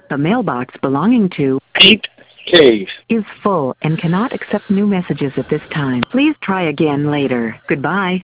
The mailbox belonging to 8K is full and cannot accept new messages at this time. Please try again later. Goodbye.